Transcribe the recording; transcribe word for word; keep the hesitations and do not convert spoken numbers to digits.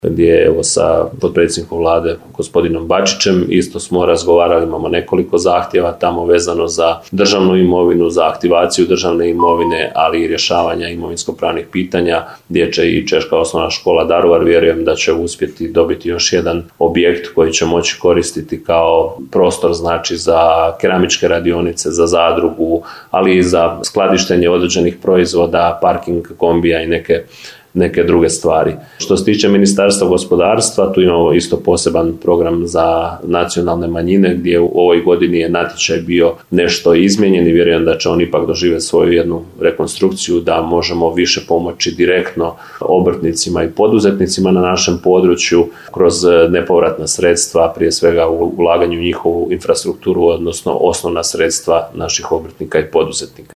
gdje evo sa potpredsjednikom vlade gospodinom Bačićem isto smo razgovarali, imamo nekoliko zahtjeva tamo vezano za državnu imovinu, za aktivaciju državne imovine, ali i rješavanja imovinsko-pravnih pitanja gdje će i Češka osnovna škola Daruvar, vjerujem da će uspjeti dobiti još jedan objekt koji će moći koristiti kao prostor znači za keramičke radionice, za zadrugu, ali i za skladištenje određenih proizvoda, parking kombija i neke neke druge stvari. Što se tiče Ministarstva gospodarstva, tu imamo isto poseban program za nacionalne manjine gdje u ovoj godini je natječaj bio nešto izmijenjen i vjerujem da će on ipak doživjeti svoju jednu rekonstrukciju, da možemo više pomoći direktno obrtnicima i poduzetnicima na našem području kroz nepovratna sredstva, prije svega u ulaganju u njihovu infrastrukturu, odnosno osnovna sredstva naših obrtnika i poduzetnika.